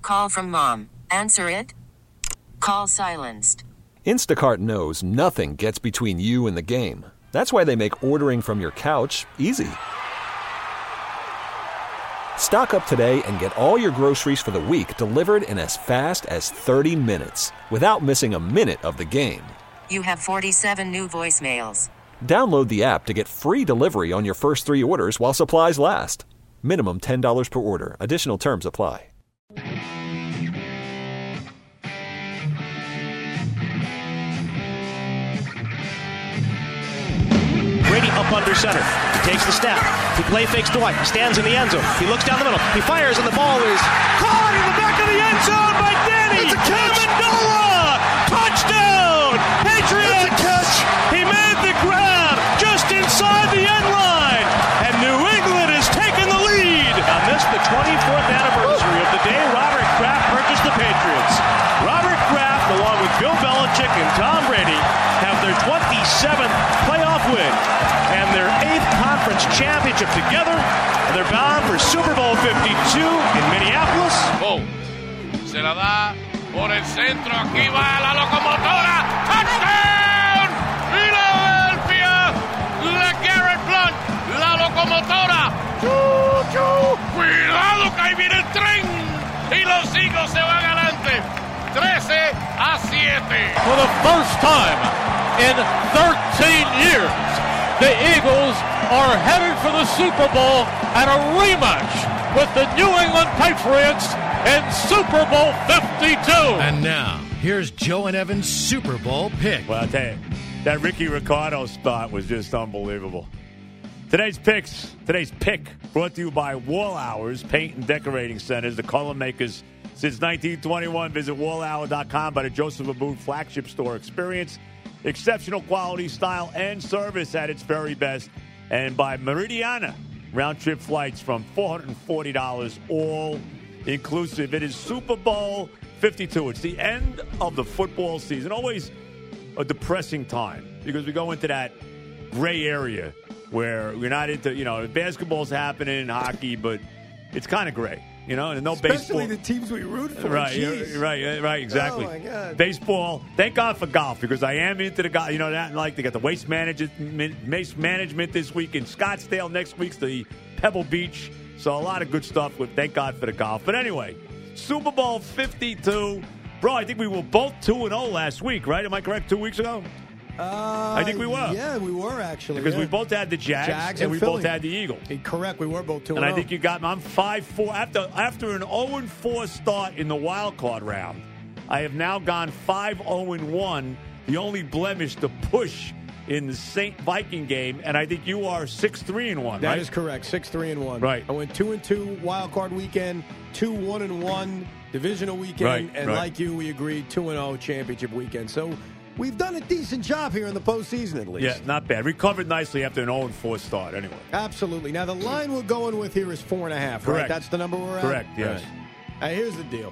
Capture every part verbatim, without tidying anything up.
call from mom. Answer it. Call silenced. Instacart knows nothing gets between you and the game. That's why they make ordering from your couch easy. Stock up today and get all your groceries for the week delivered in as fast as thirty minutes without missing a minute of the game. You have forty-seven new voicemails. Download the app to get free delivery on your first three orders while supplies last. Minimum ten dollars per order. Additional terms apply. Brady up under center. He takes the snap. He play fakes Dwight. He stands in the end zone. He looks down the middle. He fires, and the ball is caught in the back of the end zone by Danny. It's a catch. Amendola. Touchdown. Patriots. It's a catch. He made the grab just inside the end line. And New England has taken the lead. On this, the twenty-fourth anniversary of the day Robert Kraft purchased the Patriots. Robert Kraft, along with Bill Belichick and Tom Brady, have their twenty-seventh playoff win and their eighth conference championship together, and they're bound for Super Bowl fifty-two in Minneapolis. Oh, se la da por el centro, aquí va la locomotora, touchdown, Philadelphia, LeGarrette Blount, la locomotora, ¡Chu, chu! Cuidado que ahí viene el tren, y los Eagles se van adelante, trece a siete. For the first time in thirteen years, the Eagles are headed for the Super Bowl and a rematch with the New England Patriots in Super Bowl fifty-two. And now, here's Joe and Evan's Super Bowl pick. Well, I'll tell you, that Ricky Ricardo spot was just unbelievable. Today's picks, today's pick brought to you by Wall Hours Paint and Decorating Centers, the color makers since nineteen twenty-one. Visit wall hour dot com by the Joseph Abboud flagship store experience. Exceptional quality, style, and service at its very best. And by Meridiana, round-trip flights from four hundred forty dollars all inclusive. It is Super Bowl fifty-two. It's the end of the football season. Always a depressing time because we go into that gray area where we're not into, you know, basketball's happening, hockey, but it's kind of gray. You know, and no Especially baseball. the teams we root for. Right, Jeez. right, right, exactly. Oh, my God. Baseball, thank God for golf, because I am into the golf. You know, that, like, they got the waste management, waste management this week in Scottsdale. Next week's the Pebble Beach. So a lot of good stuff with thank God for the golf. But anyway, Super Bowl fifty-two. Bro, I think we were both two and oh last week, right? Am I correct? Two weeks ago? Uh, I think we were. Yeah, we were, actually. Because yeah. we both had the Jags, Jags and, and we Philly. both had the Eagles. Correct, we were both two and and I think you got me. I'm five four. After, after an oh and four start in the wild card round, I have now gone five oh and one, the only blemish to push in the Saint Viking game, and I think you are six three and one, That right? is correct, six three and one. Right. I went two and two wild card weekend, two one and one divisional weekend, Right, and right. like you, we agreed two and oh championship weekend. So we've done a decent job here in the postseason, at least. Yeah, not bad. Recovered nicely after an oh and four start, anyway. Absolutely. Now, the line we're going with here is four and a half, right? Correct. That's the number we're at? Correct, yes. All right. Now, here's the deal.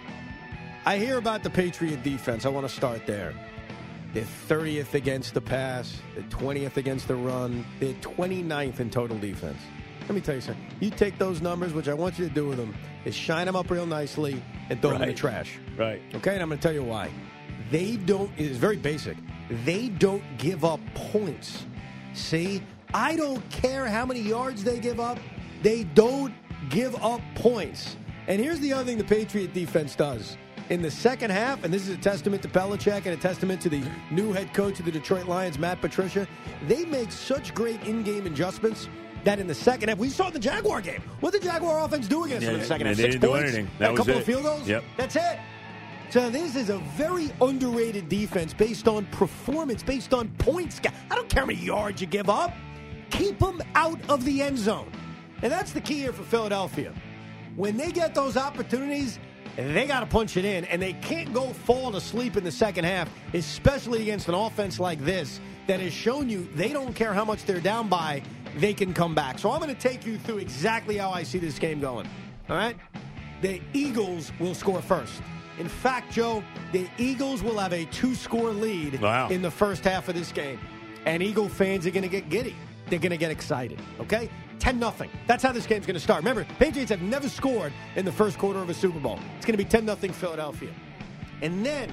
I hear about the Patriot defense. I want to start there. They're thirtieth against the pass. They're twentieth against the run. They're twenty-ninth in total defense. Let me tell you something. You take those numbers, which I want you to do with them, is shine them up real nicely and throw them in the Right. trash. Right. Okay, and I'm going to tell you why. They don't, it is very basic. They don't give up points. See? I don't care how many yards they give up. They don't give up points. And here's the other thing the Patriot defense does. In the second half, and this is a testament to Belichick and a testament to the new head coach of the Detroit Lions, Matt Patricia, they make such great in-game adjustments that in the second half, we saw the Jaguar game. What did the Jaguar offense do against them in the second half? they Six didn't do points? anything. That a was couple it. of field goals? Yep. That's it. So this is a very underrated defense based on performance, based on points. I don't care how many yards you give up. Keep them out of the end zone. And that's the key here for Philadelphia. When they get those opportunities, they got to punch it in, and they can't go fall asleep in the second half, especially against an offense like this that has shown you they don't care how much they're down by, they can come back. So I'm going to take you through exactly how I see this game going. All right? The Eagles will score first. In fact, Joe, the Eagles will have a two-score lead Wow. in the first half of this game. And Eagle fans are going to get giddy. They're going to get excited, okay? ten nothing. That's how this game's going to start. Remember, Patriots have never scored in the first quarter of a Super Bowl. It's going to be ten nothing Philadelphia. And then,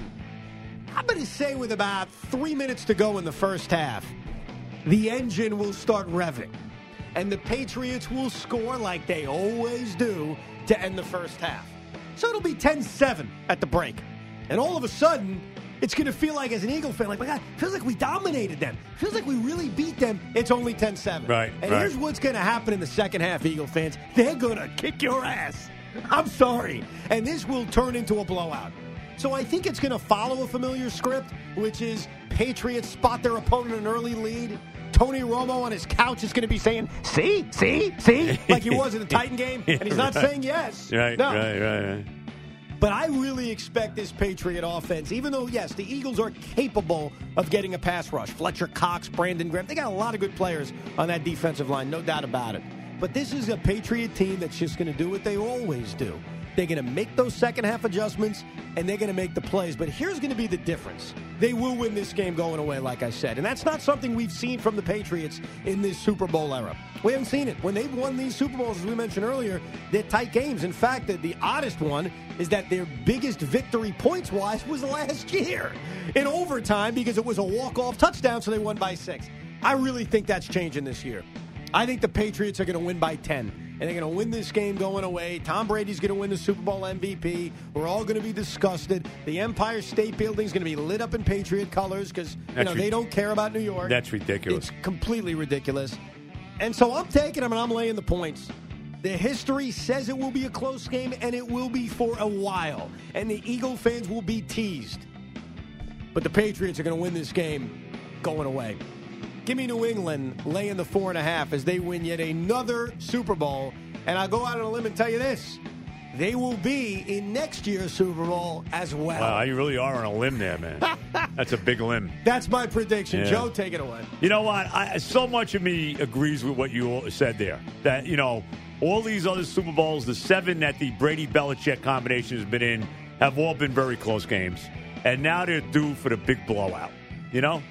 I'm going to say with about three minutes to go in the first half, the engine will start revving. And the Patriots will score like they always do to end the first half. So it'll be ten seven at the break. And all of a sudden, it's going to feel like, as an Eagle fan, like, my God, it feels like we dominated them. It feels like we really beat them. It's only ten seven. Right, and right. here's what's going to happen in the second half, Eagle fans. They're going to kick your ass. I'm sorry. And this will turn into a blowout. So I think it's going to follow a familiar script, which is Patriots spot their opponent an early lead. Tony Romo on his couch is going to be saying, see, see, see, like he was in the Titan game. And he's not right. saying yes. Right, no. right, right, right. But I really expect this Patriot offense, even though, yes, the Eagles are capable of getting a pass rush. Fletcher Cox, Brandon Graham, they got a lot of good players on that defensive line, no doubt about it. But this is a Patriot team that's just going to do what they always do. They're going to make those second half adjustments, and they're going to make the plays. But here's going to be the difference. They will win this game going away, like I said. And that's not something we've seen from the Patriots in this Super Bowl era. We haven't seen it. When they've won these Super Bowls, as we mentioned earlier, they're tight games. In fact, the, the oddest one is that their biggest victory points-wise was last year in overtime because it was a walk-off touchdown, so they won by six. I really think that's changing this year. I think the Patriots are going to win by ten. And they're going to win this game going away. Tom Brady's going to win the Super Bowl M V P. We're all going to be disgusted. The Empire State Building is going to be lit up in Patriot colors because you know, they don't care about New York. That's ridiculous. It's completely ridiculous. And so I'm taking them and I'm laying the points. The history says it will be a close game, and it will be for a while. And the Eagle fans will be teased. But the Patriots are going to win this game going away. Give me New England laying the four and a half as they win yet another Super Bowl. And I'll go out on a limb and tell you this. They will be in next year's Super Bowl as well. Wow, you really are on a limb there, man. That's a big limb. That's my prediction. Yeah. Joe, take it away. You know what? I, so much of me agrees with what you said there. That, you know, all these other Super Bowls, the seven that the Brady-Belichick combination has been in, have all been very close games. And now they're due for the big blowout, you know?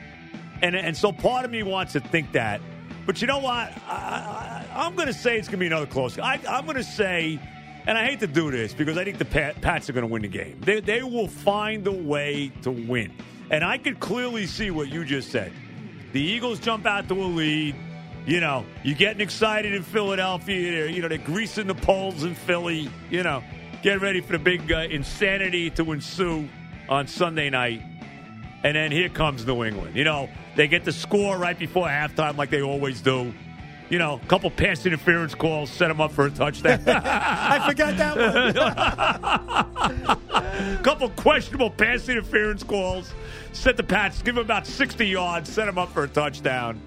And and so part of me wants to think that. But you know what? I, I, I'm going to say it's going to be another close game. I, I'm going to say, and I hate to do this because I think the Pat, Pats are going to win the game. They, they will find a way to win. And I could clearly see what you just said. The Eagles jump out to a lead. You know, you're getting excited in Philadelphia. They're, you know, they're greasing the poles in Philly. You know, get ready for the big uh, insanity to ensue on Sunday night. And then here comes New England. You know, they get the score right before halftime like they always do. You know, a couple pass interference calls, set them up for a touchdown. I forgot that one. Couple questionable pass interference calls, set the Pats, give them about sixty yards, set them up for a touchdown.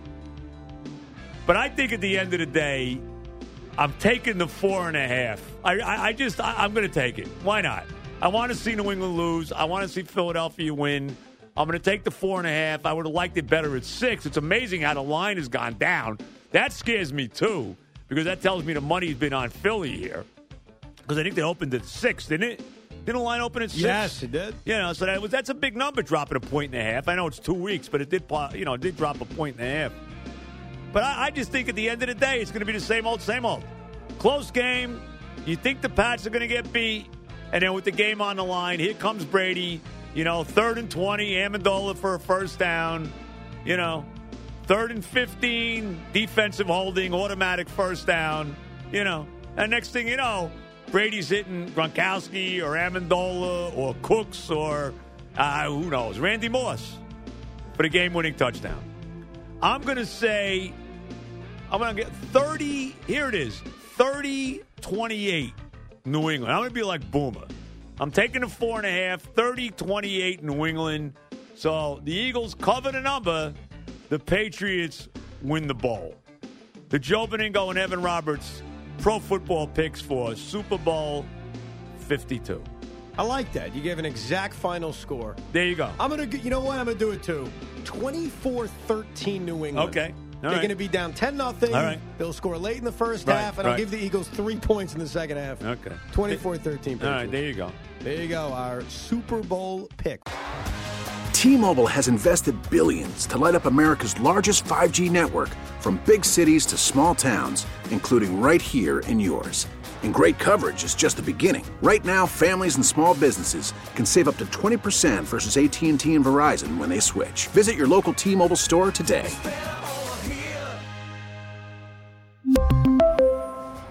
But I think at the end of the day, I'm taking the four and a half. I, I, I just, I, I'm going to take it. Why not? I want to see New England lose. I want to see Philadelphia win. I'm going to take the four and a half. I would have liked it better at six. It's amazing how the line has gone down. That scares me, too, because that tells me the money's been on Philly here. Because I think they opened at six, didn't it? Didn't the line open at six? Yes, it did. You know, so that was that's a big number, dropping a point and a half. I know it's two weeks, but it did, you know, it did drop a point and a half. But I, I just think at the end of the day, it's going to be the same old, same old. Close game. You think the Pats are going to get beat, and then with the game on the line, here comes Brady. You know, third and twenty, Amendola for a first down. You know, third and fifteen, defensive holding, automatic first down. You know, and next thing you know, Brady's hitting Gronkowski or Amendola or Cooks or, uh, who knows, Randy Moss for the game-winning touchdown. I'm going to say, I'm going to get thirty, here it is, thirty twenty-eight New England. I'm going to be like Boomer. I'm taking the four and a half, thirty twenty-eight New England. So the Eagles cover the number. The Patriots win the bowl. The Joe Beningo and Evan Roberts Pro Football picks for Super Bowl fifty-two. I like that. You gave an exact final score. There you go. I'm going to, you know what? I'm going to do it too. twenty-four thirteen New England. Okay. All They're right. going to be down ten nothing. All right. They'll score late in the first Right, half, and right. I'll give the Eagles three points in the second half. Okay. twenty-four thirteen. All right, there you go. There you go, our Super Bowl pick. T-Mobile has invested billions to light up America's largest five G network, from big cities to small towns, including right here in yours. And great coverage is just the beginning. Right now, families and small businesses can save up to twenty percent versus A T and T and Verizon when they switch. Visit your local T-Mobile store today.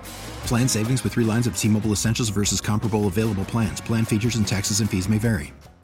Plan savings with three lines of T-Mobile Essentials versus comparable available plans. Plan features and taxes and fees may vary.